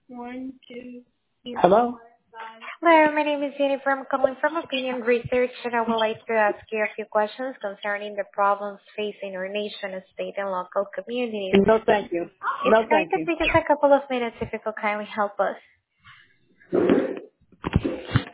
Hello? Hello, my name is Jennifer. I'm calling from Opinion Research, and I would like to ask you a few questions concerning the problems facing our nation, state, and local communities. No, thank you. It's No, going thank to you. take us a couple of minutes if you could kindly help us.